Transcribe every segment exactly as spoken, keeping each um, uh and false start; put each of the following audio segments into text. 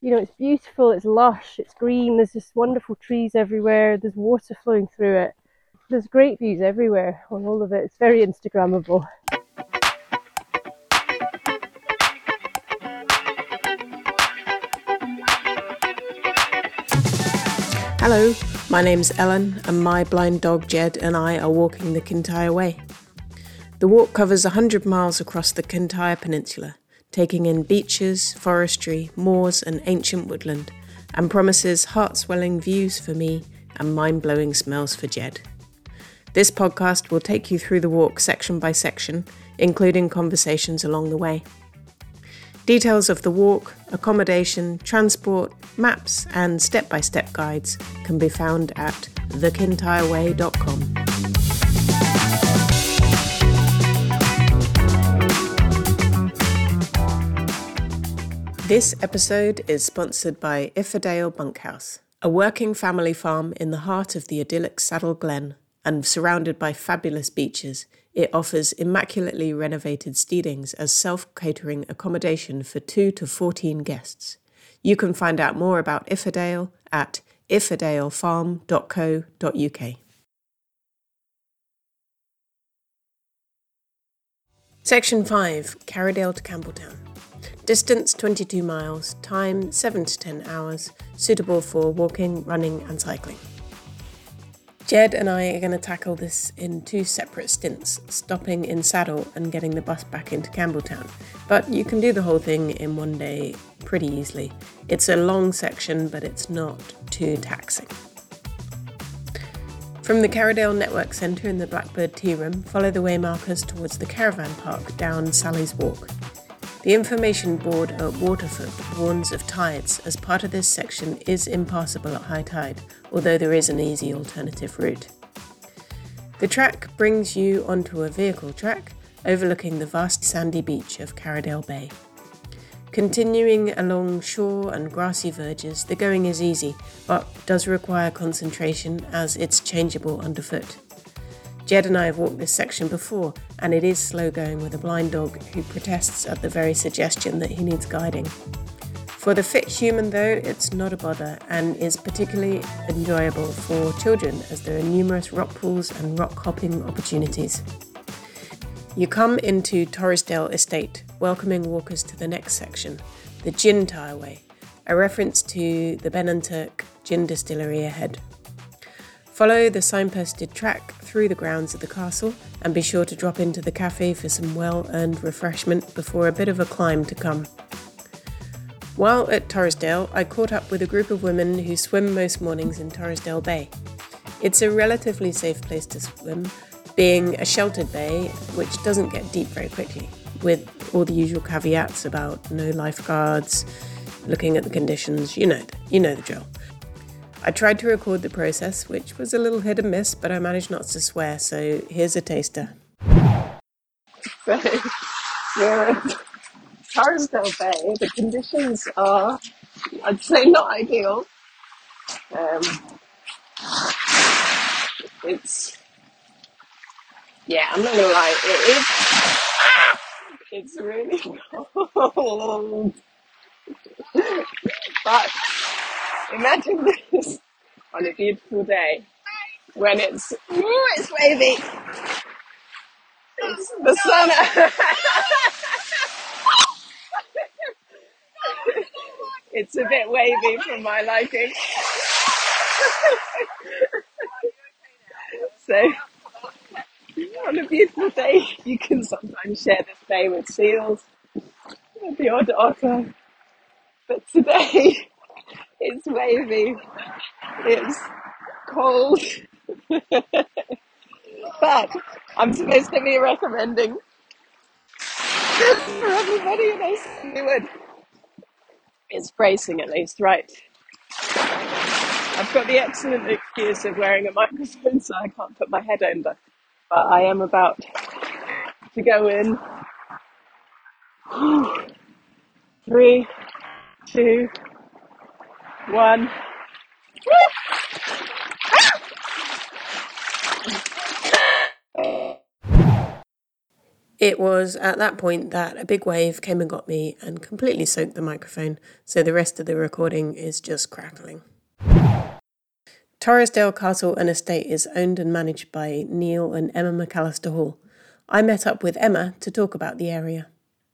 You know, it's beautiful, it's lush, it's green, there's just wonderful trees everywhere, there's water flowing through it. There's great views everywhere on all of it. It's very Instagrammable. Hello, my name's Ellen and my blind dog Jed and I are walking the Kintyre Way. The walk covers one hundred miles across the Kintyre Peninsula, taking in beaches, forestry, moors and ancient woodland, and promises heart-swelling views for me and mind-blowing smells for Jed. This podcast will take you through the walk section by section, including conversations along the way. Details of the walk, accommodation, transport, maps and step-by-step guides can be found at the kintyre way dot com. This episode is sponsored by Ifferdale Bunkhouse, a working family farm in the heart of the idyllic Saddle Glen, and surrounded by fabulous beaches. It offers immaculately renovated steadings as self-catering accommodation for two to fourteen guests. You can find out more about Ifferdale at ifferdale farm dot co dot uk. Section five, Carrydale to Campbelltown. Distance twenty-two miles, time seven to ten hours, suitable for walking, running and cycling. Jed and I are going to tackle this in two separate stints, stopping in Saddle and getting the bus back into Campbelltown. But you can do the whole thing in one day pretty easily. It's a long section, but it's not too taxing. From the Carrydale Network Centre in the Blackbird Tea Room, follow the waymarkers towards the caravan park down Sally's Walk. The information board at Waterford warns of tides, as part of this section is impassable at high tide, although there is an easy alternative route. The track brings you onto a vehicle track overlooking the vast sandy beach of Carrydale Bay. Continuing along shore and grassy verges, the going is easy, but does require concentration as it's changeable underfoot. Jed and I have walked this section before, and it is slow going with a blind dog who protests at the very suggestion that he needs guiding. For the fit human though, it's not a bother and is particularly enjoyable for children as there are numerous rock pools and rock hopping opportunities. You come into Torresdale Estate, welcoming walkers to the next section, the Kintyre Way, a reference to the Benanturk gin distillery ahead. Follow the signposted track through the grounds of the castle and be sure to drop into the cafe for some well-earned refreshment before a bit of a climb to come. While at Torresdale, I caught up with a group of women who swim most mornings in Torresdale Bay. It's a relatively safe place to swim, being a sheltered bay which doesn't get deep very quickly, with all the usual caveats about no lifeguards, looking at the conditions, you know, you know the drill. I tried to record the process, which was a little hit and miss, but I managed not to swear, so here's a taster. So, we're at Torresdale Bay. The conditions are, I'd say, not ideal. Um, it's, yeah, I'm not gonna lie, it is, it's really cold. But imagine this on a beautiful day when it's, ooh, it's wavy. It's the sun. It's a bit wavy for my liking. So, on a beautiful day, you can sometimes share this bay with seals, with the odd otter. But today, it's wavy, it's cold, but I'm supposed to be recommending this for everybody, and I certainly would. It's bracing at least, right? I've got the excellent excuse of wearing a microphone, so I can't put my head under, but I am about to go in. Three, two, one. It was at that point that a big wave came and got me and completely soaked the microphone, so the rest of the recording is just crackling. Torresdale Castle and Estate is owned and managed by Neil and Emma McAllister Hall. I met up with Emma to talk about the area.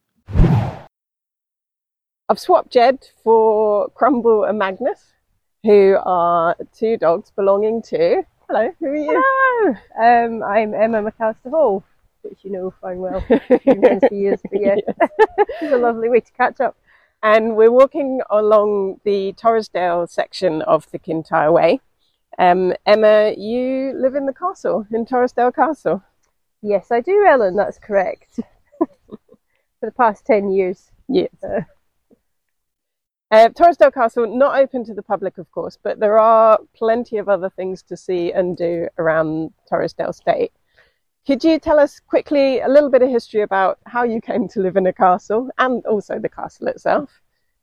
I've swapped Jed for Crumble and Magnus, who are two dogs belonging to... Hello, who are you? Hello! Um, I'm Emma McAllister Hall, which you know fine well. We've been friends for years, but yeah, yes. It's a lovely way to catch up. And we're walking along the Torresdale section of the Kintyre Way. Um, Emma, you live in the castle, in Torresdale Castle. Yes, I do, Ellen, that's correct. For the past ten years. Yes. Uh, uh, Torresdale Castle, not open to the public, of course, but there are plenty of other things to see and do around Torresdale Estate. Could you tell us quickly a little bit of history about how you came to live in a castle and also the castle itself?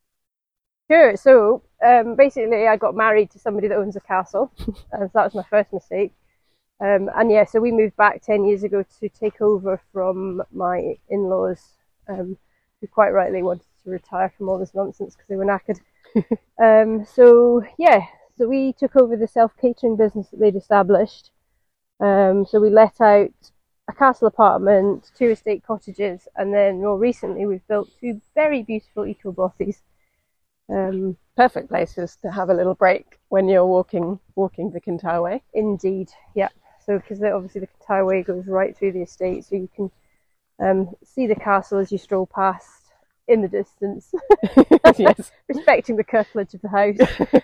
Sure. So um, basically I got married to somebody that owns a castle. uh, so that was my first mistake. Um, and yeah, so we moved back ten years ago to take over from my in-laws, um, who quite rightly wanted to retire from all this nonsense because they were knackered. um, so yeah, so we took over the self-catering business that they'd established. Um, so we let out a castle apartment, two estate cottages, and then more recently we've built two very beautiful eco bothies. Um, Perfect places to have a little break when you're walking walking the Kintyre Way. Indeed, yeah. So because obviously the Kintyre Way goes right through the estate, so you can um, see the castle as you stroll past in the distance. Yes, respecting the curtilage of the house.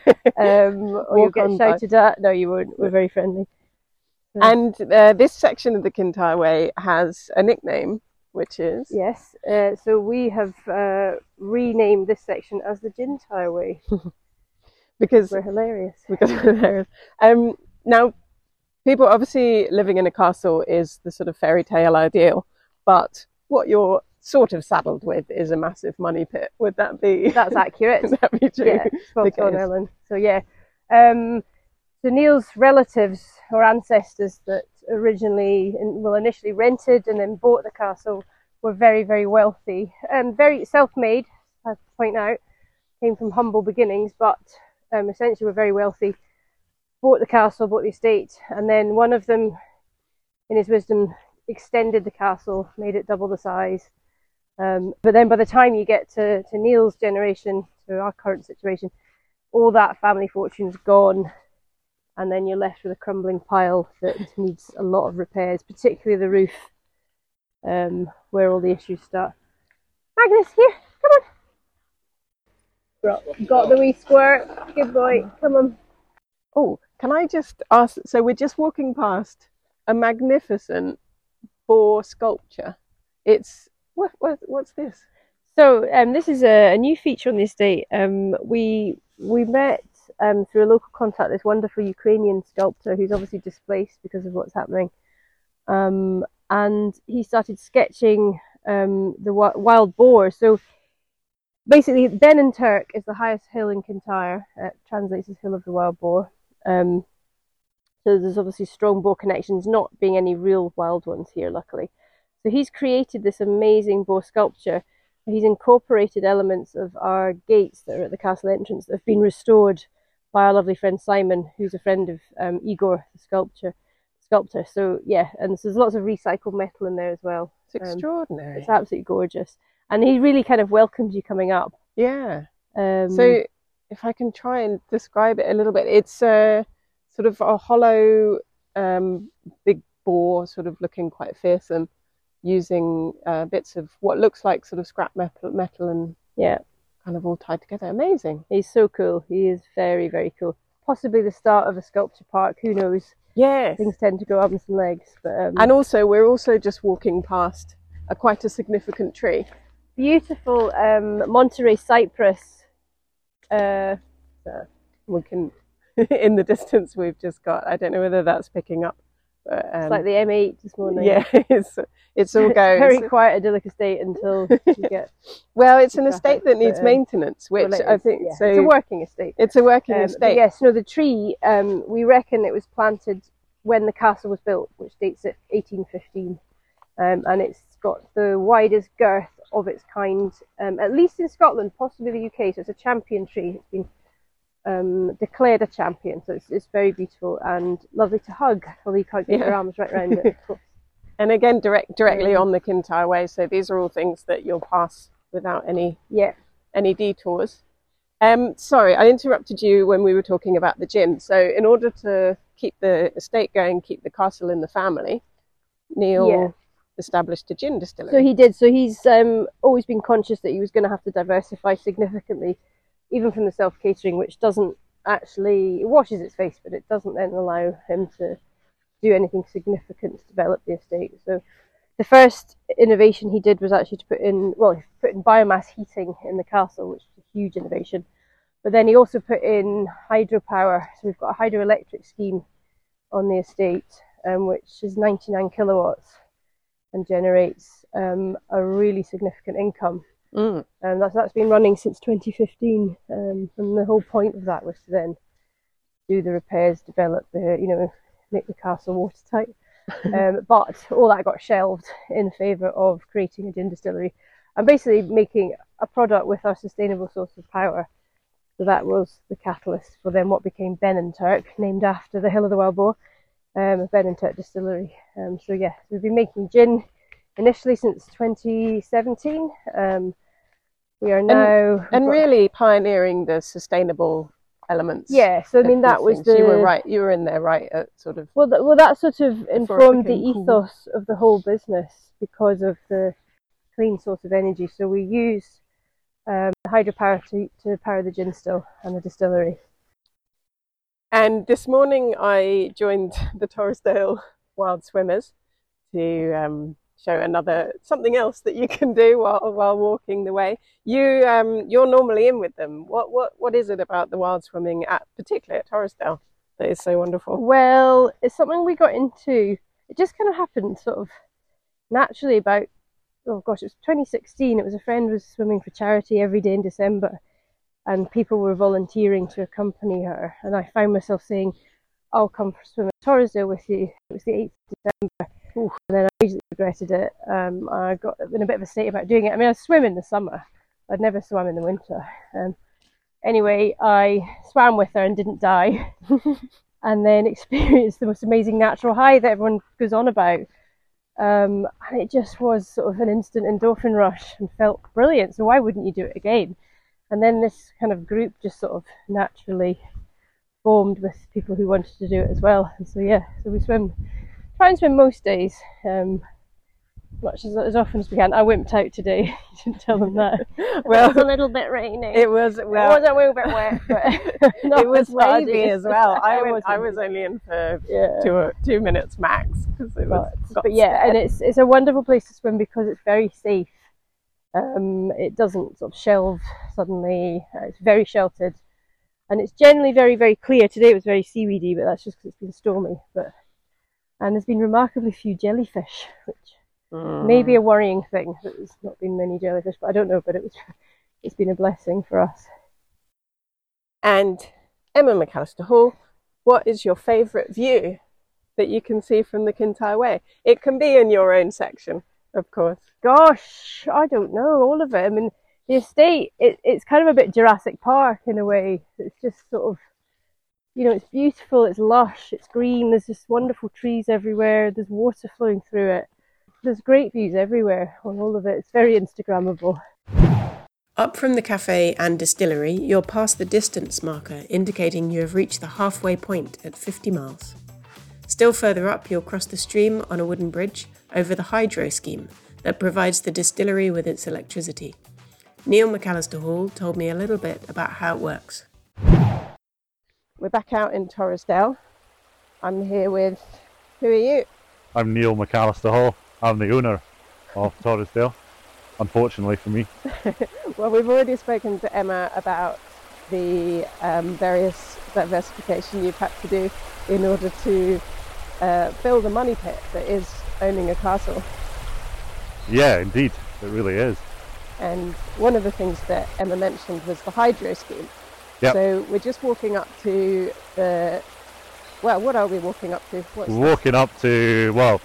Um, or you'll get shouted by. at. No, you won't. We're very friendly. So. And uh, this section of the Kintyre Way has a nickname, which is... Yes, uh, so we have uh, renamed this section as the Gintyre Way. because we're hilarious. Because we're hilarious. Um, now, people obviously living in a castle is the sort of fairy tale ideal, but what you're sort of saddled with is a massive money pit. Would that be... That's accurate. Would that be true? Yeah, spot on, Ellen. So yeah. Um, So Neil's relatives or ancestors that originally, well, initially rented and then bought the castle were very, very wealthy and very self-made, I have to point out, came from humble beginnings, but um, essentially were very wealthy, bought the castle, bought the estate, and then one of them, in his wisdom, extended the castle, made it double the size. Um, but then by the time you get to, to Neil's generation, to our current situation, all that family fortune's gone. And then you're left with a crumbling pile that needs a lot of repairs, particularly the roof, um, where all the issues start. Magnus, here, come on. Got the wee squirt. Good boy, come on. Oh, can I just ask, so we're just walking past a magnificent boar sculpture. It's, what, what what's this? So um, this is a, a new feature on the estate. Um, we, we met Um, through a local contact, this wonderful Ukrainian sculptor who's obviously displaced because of what's happening, um, and he started sketching um, the wild boar. So basically, Benin Turk is the highest hill in Kintyre. It translates as Hill of the Wild Boar. Um, so there's obviously strong boar connections, not being any real wild ones here, luckily. So he's created this amazing boar sculpture. He's incorporated elements of our gates that are at the castle entrance that have been restored by our lovely friend Simon, who's a friend of um, Igor, the sculpture, sculptor. So yeah, and so there's lots of recycled metal in there as well. It's extraordinary. Um, it's absolutely gorgeous, and he really kind of welcomes you coming up. Yeah. Um, so if I can try and describe it a little bit, it's a sort of a hollow, um, big boar, sort of looking quite fearsome, using uh, bits of what looks like sort of scrap metal, metal and yeah. kind of all tied together. Amazing. He's so cool. He is very, very cool. Possibly the start of a sculpture park. Who knows? Yes. Things tend to grow arms and legs. But um, and also, we're also just walking past a quite a significant tree. Beautiful um, Monterey cypress. Uh, so we can, in the distance, we've just got. I don't know whether that's picking up. But, um, it's like the M eight this morning. Yeah, it's it's all goes. Very quiet, idyllic estate until you get. Well, it's an estate that needs but, um, maintenance, which well, I think yeah. so. It's a working estate. It's a working um, estate. Yes, no, the tree. Um, we reckon it was planted when the castle was built, which dates at eighteen fifteen. um, and it's got the widest girth of its kind, um, at least in Scotland, possibly the U K. So it's a champion tree. It's been um, declared a champion, so it's, it's very beautiful and lovely to hug, although you can't get yeah. your arms right around it, of course. And again, direct, directly um, on the Kintyre Way, so these are all things that you'll pass without any yeah. any detours. Um, sorry, I interrupted you when we were talking about the gin. So in order to keep the estate going, keep the castle in the family, Neil yeah. established a gin distillery. So he did. So he's um, always been conscious that he was going to have to diversify significantly, even from the self-catering, which doesn't actually, it washes its face, but it doesn't then allow him to do anything significant to develop the estate. So the first innovation he did was actually to put in, well, he put in biomass heating in the castle, which is a huge innovation. But then he also put in hydropower. So we've got a hydroelectric scheme on the estate, um, which is ninety-nine kilowatts and generates um, a really significant income. Mm. And that's, that's been running since twenty fifteen. Um, and the whole point of that was to then do the repairs, develop the, you know, make the castle watertight. um, but all that got shelved in favour of creating a gin distillery and basically making a product with our sustainable source of power. So that was the catalyst for then what became Ben and Turk, named after the Hill of the Wild Boar, um, Ben and Turk Distillery. Um, so yeah, we've been making gin initially since twenty seventeen. Um, we are now... And, and really pioneering the sustainable elements. Yeah, so I mean that was the... You were right, you were in there right at sort of... Well, that, well, that sort of informed the ethos cool. of the whole business because of the clean source of energy. So we use um, hydropower to, to power the gin still and the distillery. And this morning I joined the Torresdale Wild Swimmers to um, show another something else that you can do while while walking the way. You um, you're normally in with them. What what what is it about the wild swimming, at particularly at Torresdale, that is so wonderful? Well, it's something we got into. It just kind of happened sort of naturally about. Oh gosh, it was twenty sixteen. It was a friend was swimming for charity every day in December, and people were volunteering to accompany her. And I found myself saying, "I'll come for swim at Torresdale with you." It was the eighth of December. Ooh, and then I immediately regretted it. Um, I got in a bit of a state about doing it. I mean, I swim in the summer. I'd never swam in the winter. Um, anyway, I swam with her and didn't die, and then experienced the most amazing natural high that everyone goes on about. Um, and it just was sort of an instant endorphin rush and felt brilliant. So why wouldn't you do it again? And then this kind of group just sort of naturally formed with people who wanted to do it as well. And so yeah, so we swim, try and swim most days, um, much as, as often as we can. I wimped out today. You didn't tell them that. Well, it was a little bit rainy. It was. Well, it was a little bit wet, but it was wavy as well. I went. I was only in for yeah. two two minutes max because it was. But, but yeah, and it's it's a wonderful place to swim because it's very safe. Um, it doesn't sort of shelve suddenly. Uh, it's very sheltered, and it's generally very very clear. Today it was very seaweedy, but that's just because it's been stormy. But and there's been remarkably few jellyfish, which mm. may be a worrying thing. There's not been many jellyfish, but I don't know. But it was it's been a blessing for us. And Emma McAllister Hall, what is your favourite view that you can see from the Kintyre Way? It can be in your own section, of course. Gosh, I don't know, all of it. I mean, the estate, it, it's kind of a bit Jurassic Park in a way. It's just sort of, you know, it's beautiful, it's lush, it's green, there's just wonderful trees everywhere, there's water flowing through it. There's great views everywhere on all of it. It's very Instagrammable. Up from the cafe and distillery, you're past the distance marker indicating you have reached the halfway point at fifty miles. Still further up, you'll cross the stream on a wooden bridge over the hydro scheme that provides the distillery with its electricity. Neil McAllister Hall told me a little bit about how it works. We're back out in Torresdale. I'm here with, who are you? I'm Neil McAllister Hall. I'm the owner of Torresdale, unfortunately for me. Well, we've already spoken to Emma about the um, various diversification you've had to do in order to uh, fill the money pit that is owning a castle. Yeah, indeed, it really is. And one of the things that Emma mentioned was the hydro scheme. Yep. So we're just walking up to the, well, what are we walking up to? What's we're walking up to, well,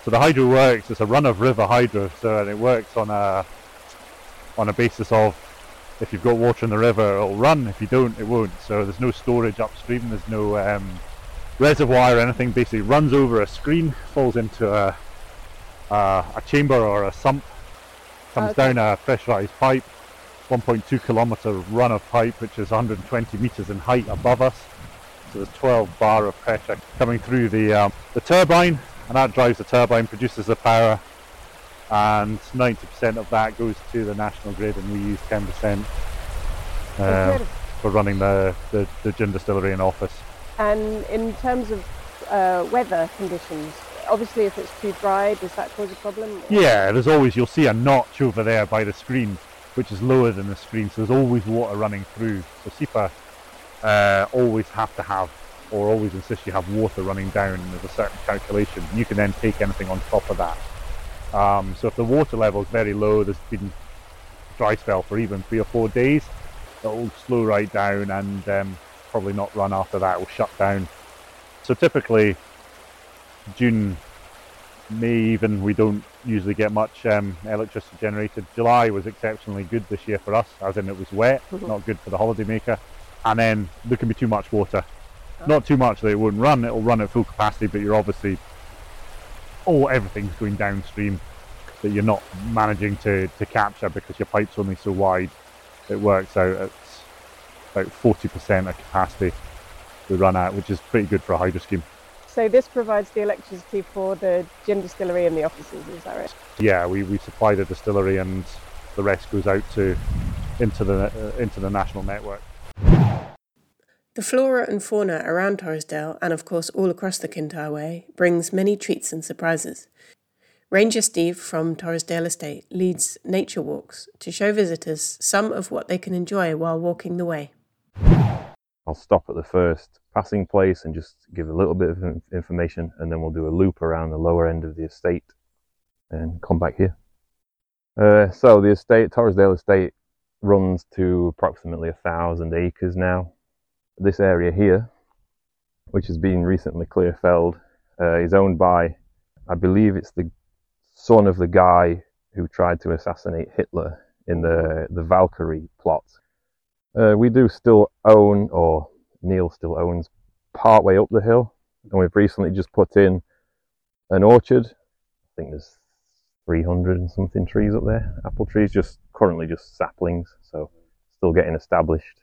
So the hydro works, it's a run-of-river hydro, so and it works on a on a basis of if you've got water in the river, it'll run. If you don't, it won't. So there's no storage upstream, there's no um, reservoir or anything. Basically it runs over a screen, falls into a, a, a chamber or a sump, comes Okay. down a pressurised pipe, one point two kilometre run of pipe, which is one hundred twenty metres in height above us. So there's twelve bar of pressure coming through the, um, the turbine, and that drives the turbine, produces the power, and ninety percent of that goes to the national grid, and we use ten percent uh, for running the, the, the gin distillery and office. And in terms of uh, weather conditions, obviously if it's too dry, does that cause a problem? Yeah, there's always, you'll see a notch over there by the screen, which is lower than the screen, so there's always water running through. So S I P A uh, always have to have, or always insist you have water running down, and there's a certain calculation. You can then take anything on top of that. Um, so if the water level is very low, there's been dry spell for even three or four days, it'll slow right down, and um, probably not run after that, it will shut down. So typically June, May even, we don't usually get much um, electricity generated. July was exceptionally good this year for us, as in it was wet, Mhm. not good for the holidaymaker. And then there can be too much water. Not too much that it won't run, it'll run at full capacity, but you're obviously, oh, everything's going downstream that you're not managing to, to capture because your pipe's only so wide. It works out at about forty percent of capacity we run at, which is pretty good for a hydro scheme. So this provides the electricity for the gin distillery and the offices, is that right? Yeah, we, we supply the distillery, and the rest goes out to into the uh, into the national network. The flora and fauna around Torresdale, and of course all across the Kintyre Way, brings many treats and surprises. Ranger Steve from Torresdale Estate leads nature walks to show visitors some of what they can enjoy while walking the way. I'll stop at the first passing place and just give a little bit of information, and then we'll do a loop around the lower end of the estate and come back here. Uh, so the estate, Torresdale Estate, runs to approximately a thousand acres now. This area here, which has been recently clear felled, uh, is owned by, I believe it's the son of the guy who tried to assassinate Hitler in the, the Valkyrie plot. Uh, we do still own, or Neil still owns, part way up the hill, and we've recently just put in an orchard. I think there's three hundred and something trees up there, apple trees, just currently just saplings, so still getting established.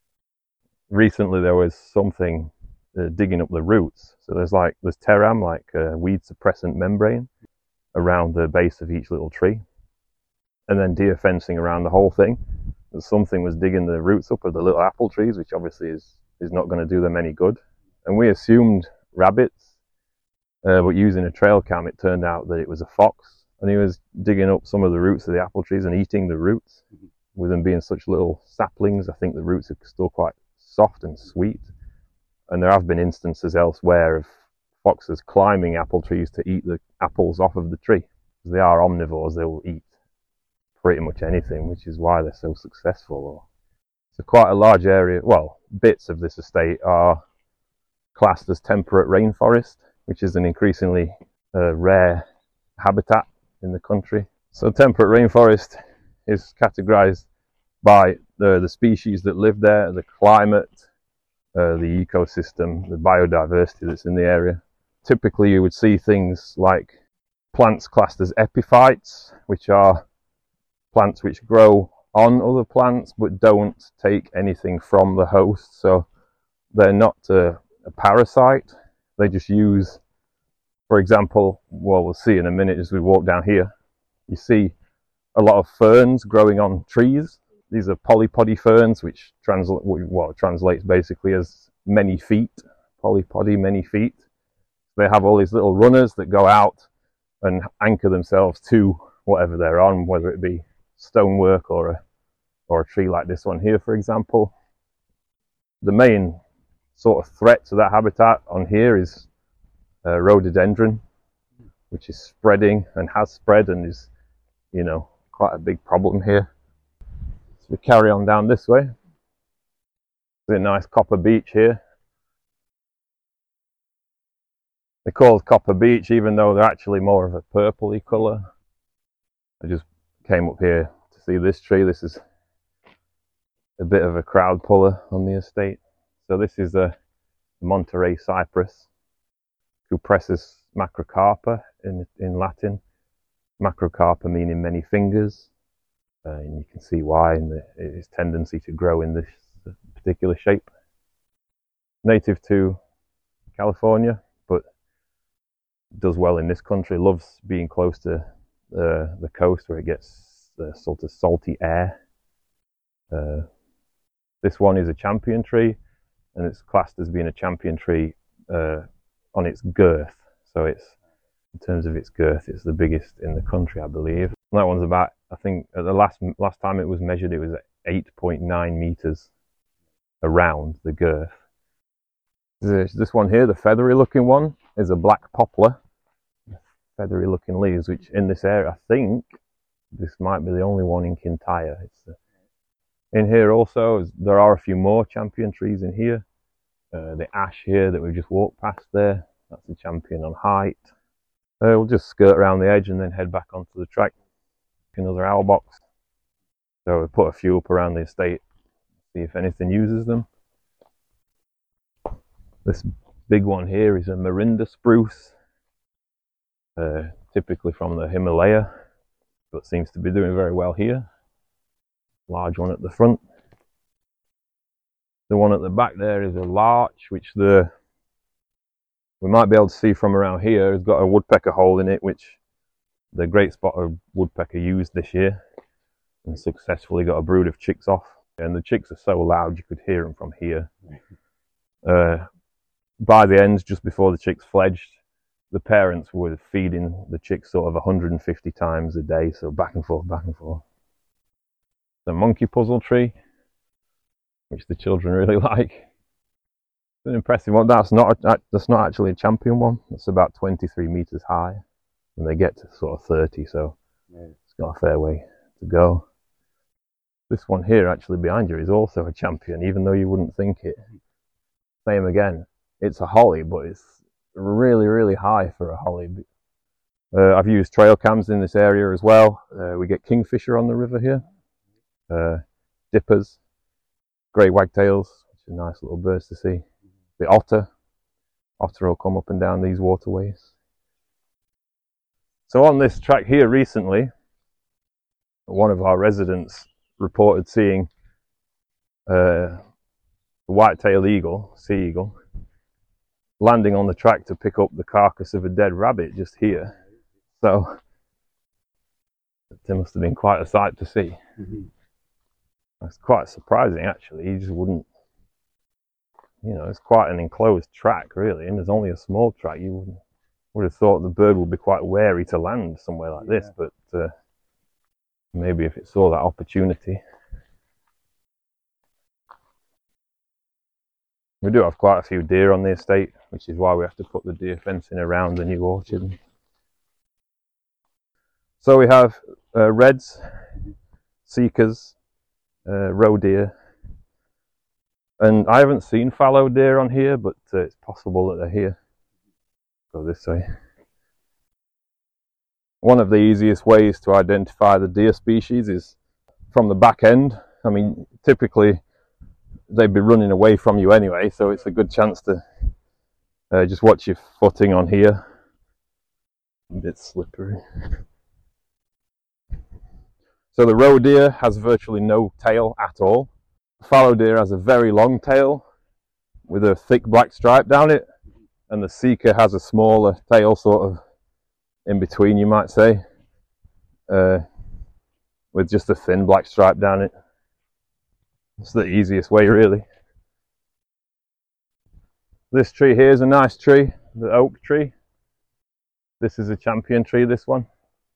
Recently there was something uh, digging up the roots, so there's like there's teram, like a weed suppressant membrane around the base of each little tree, and then deer fencing around the whole thing. Something was digging the roots up of the little apple trees, which obviously is is not going to do them any good. And we assumed rabbits, uh, but using a trail cam, it turned out that it was a fox, and he was digging up some of the roots of the apple trees and eating the roots. Mm-hmm. With them being such little saplings, I think the roots are still quite soft and sweet. And there have been instances elsewhere of foxes climbing apple trees to eat the apples off of the tree. They are omnivores, they will eat pretty much anything, which is why they're so successful. So quite a large area, well, bits of this estate are classed as temperate rainforest, which is an increasingly uh, rare habitat in the country. So temperate rainforest is categorized by the, the species that live there, the climate, uh, the ecosystem, the biodiversity that's in the area. Typically you would see things like plants classed as epiphytes, which are plants which grow on other plants but don't take anything from the host. So they're not a, a parasite. They just use, for example, what we'll see in a minute as we walk down here, you see a lot of ferns growing on trees. These are polypody ferns, which transla what translates basically as many feet. Polypody, many feet. They have all these little runners that go out and anchor themselves to whatever they're on, whether it be stonework or a or a tree like this one here, for example. The main sort of threat to that habitat on here is uh, rhododendron, which is spreading and has spread and is, you know, quite a big problem here. So we carry on down this way. There's a nice copper beech here. They're called copper beech, even though they're actually more of a purpley colour. I just came up here to see this tree. This is a bit of a crowd puller on the estate. So this is a Monterey cypress, Cupressus macrocarpa in, in Latin. Macrocarpa meaning many fingers. Uh, and you can see why in the, its tendency to grow in this particular shape. Native to California, but does well in this country. Loves being close to uh, the coast where it gets the sort of salty air. Uh, this one is a champion tree, and it's classed as being a champion tree uh, on its girth. So it's, in terms of its girth, it's the biggest in the country, I believe. And that one's about, I think, at the last last time it was measured, it was at eight point nine meters around the girth. There's this one here, the feathery looking one, is a black poplar. Feathery looking leaves, which in this area, I think this might be the only one in Kintyre. It's the, in here also, there are a few more champion trees in here. Uh, the ash here that we just walked past there, that's the champion on height. Uh, we'll just skirt around the edge and then head back onto the track. Another owl box. So we put a few up around the estate, see if anything uses them. This big one here is a Marinda spruce, uh, typically from the Himalaya, but seems to be doing very well here. Large one at the front. The one at the back there is a larch, which the we might be able to see from around here. It's got a woodpecker hole in it, which the great spotted woodpecker used this year and successfully got a brood of chicks off. And the chicks are so loud you could hear them from here. Uh, by the ends, just before the chicks fledged, the parents were feeding the chicks sort of one hundred fifty times a day, so back and forth, back and forth. The monkey puzzle tree, which the children really like. It's an impressive one. That's not a, that's not actually a champion one. It's about twenty-three meters high, and they get to sort of thirty, so yeah, it's got a fair way to go. This one here, actually behind you, is also a champion, even though you wouldn't think it. Same again. It's a holly, but it's really, really high for a holly. Uh, I've used trail cams in this area as well. Uh, we get kingfisher on the river here, uh, dippers, grey wagtails, which are nice little birds to see. The otter, otter will come up and down these waterways. So on this track here recently, one of our residents reported seeing uh, a white-tailed eagle, sea eagle, landing on the track to pick up the carcass of a dead rabbit just here. So it must have been quite a sight to see. Mm-hmm. That's quite surprising, actually. You just wouldn't, you know, it's quite an enclosed track, really, and there's only a small track. You would, would have thought the bird would be quite wary to land somewhere like yeah. this, but uh, maybe if it saw that opportunity. We do have quite a few deer on the estate, which is why we have to put the deer fencing around the new orchard. So we have uh, reds, seekers, uh, roe deer, and I haven't seen fallow deer on here, but uh, it's possible that they're here. Go this way. One of the easiest ways to identify the deer species is from the back end. I mean, typically they'd be running away from you anyway, so it's a good chance to uh, just watch your footing on here. A bit slippery. So the roe deer has virtually no tail at all. Fallow deer has a very long tail with a thick black stripe down it, and the seeker has a smaller tail, sort of in between, you might say, uh, with just a thin black stripe down it. It's the easiest way, really. This tree here is a nice tree, the oak tree. This is a champion tree, this one.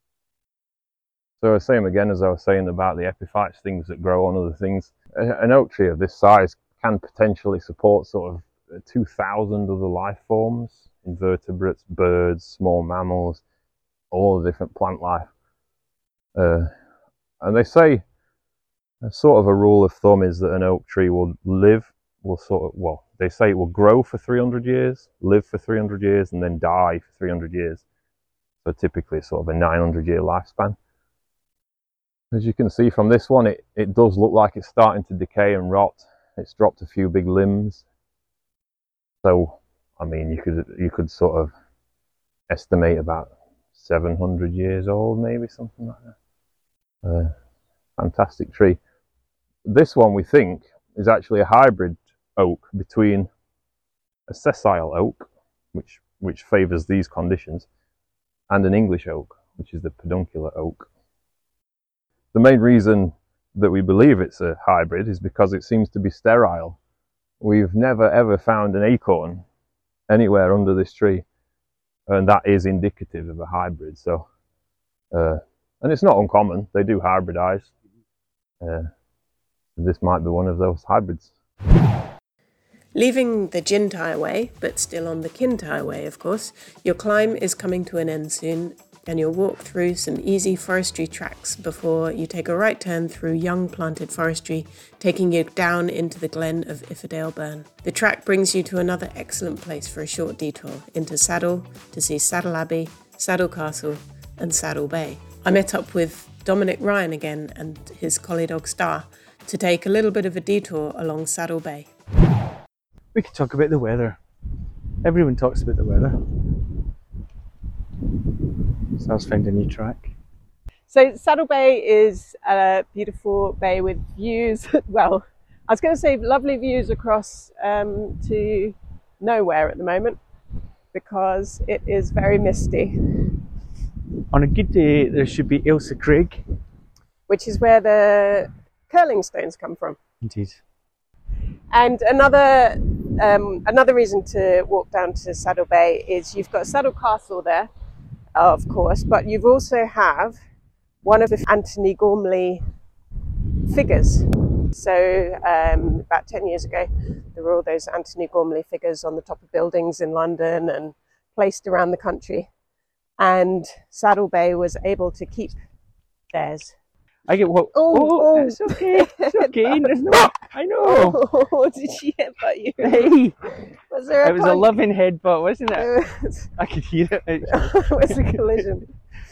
So same again as I was saying about the epiphytes, things that grow on other things. An oak tree of this size can potentially support sort of two thousand other life forms, invertebrates, birds, small mammals, all the different plant life. Uh, and they say, a sort of a rule of thumb is that an oak tree will live will sort of, well, they say it will grow for three hundred years, live for three hundred years, and then die for three hundred years. So typically it's sort of a nine hundred year lifespan. As you can see from this one, it, it does look like it's starting to decay and rot. It's dropped a few big limbs. So, I mean, you could, you could sort of estimate about seven hundred years old, maybe, something like that. Uh, fantastic tree. This one, we think, is actually a hybrid oak between a sessile oak, which, which favours these conditions, and an English oak, which is the peduncular oak. The main reason that we believe it's a hybrid is because it seems to be sterile. We've never ever found an acorn anywhere under this tree, and that is indicative of a hybrid. So, uh, and it's not uncommon, they do hybridize. Uh, this might be one of those hybrids. Leaving the Jintai Way, but still on the Kintai Way, of course, your climb is coming to an end soon, and you'll walk through some easy forestry tracks before you take a right turn through young planted forestry, taking you down into the glen of Ifedale Burn. The track brings you to another excellent place for a short detour, into Saddle, to see Saddle Abbey, Saddle Castle and Saddle Bay. I met up with Dominic Ryan again and his collie dog Star to take a little bit of a detour along Saddle Bay. We could talk about the weather. Everyone talks about the weather. So I've found a new track. So Saddle Bay is a beautiful bay with views, well, I was going to say lovely views across um, to nowhere at the moment because it is very misty. On a good day, there should be Ailsa Craig. Which is where the curling stones come from. Indeed. And another um, another reason to walk down to Saddle Bay is you've got Saddle Castle there, of course, but you've also have one of the Anthony Gormley figures. So um, about ten years ago, there were all those Anthony Gormley figures on the top of buildings in London and placed around the country. And Saddle Bay was able to keep theirs. I get what? Oh, oh, oh. It's okay. It's okay. There's no. I know. Oh, did she headbutt you? Hey, Was there a it was punch? a loving headbutt, wasn't it? It was, I could hear it. it was a collision.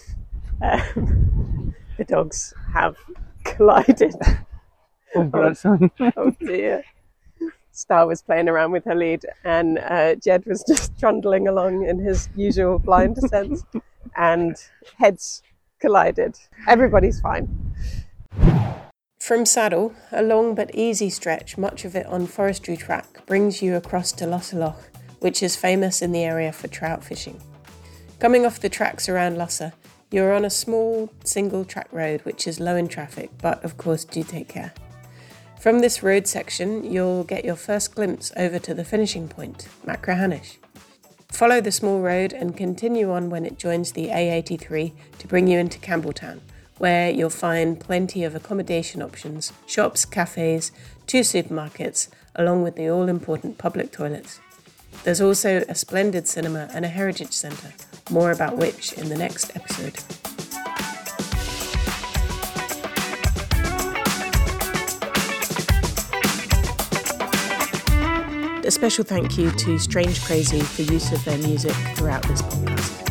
Um, the dogs have collided. Oh, grandson. Oh dear. Star was playing around with her lead and uh, Jed was just trundling along in his usual blind descent and heads collided. Everybody's fine. From Saddle, a long but easy stretch, much of it on forestry track, brings you across to Losserloch, which is famous in the area for trout fishing. Coming off the tracks around Lossa, you're on a small single track road which is low in traffic, but of course do take care. From this road section, you'll get your first glimpse over to the finishing point, Machrihanish. Follow the small road and continue on when it joins the A eighty-three to bring you into Campbelltown, where you'll find plenty of accommodation options, shops, cafes, two supermarkets, along with the all-important public toilets. There's also a splendid cinema and a heritage centre, more about which in the next episode. A special thank you to Strange Crazy for use of their music throughout this podcast.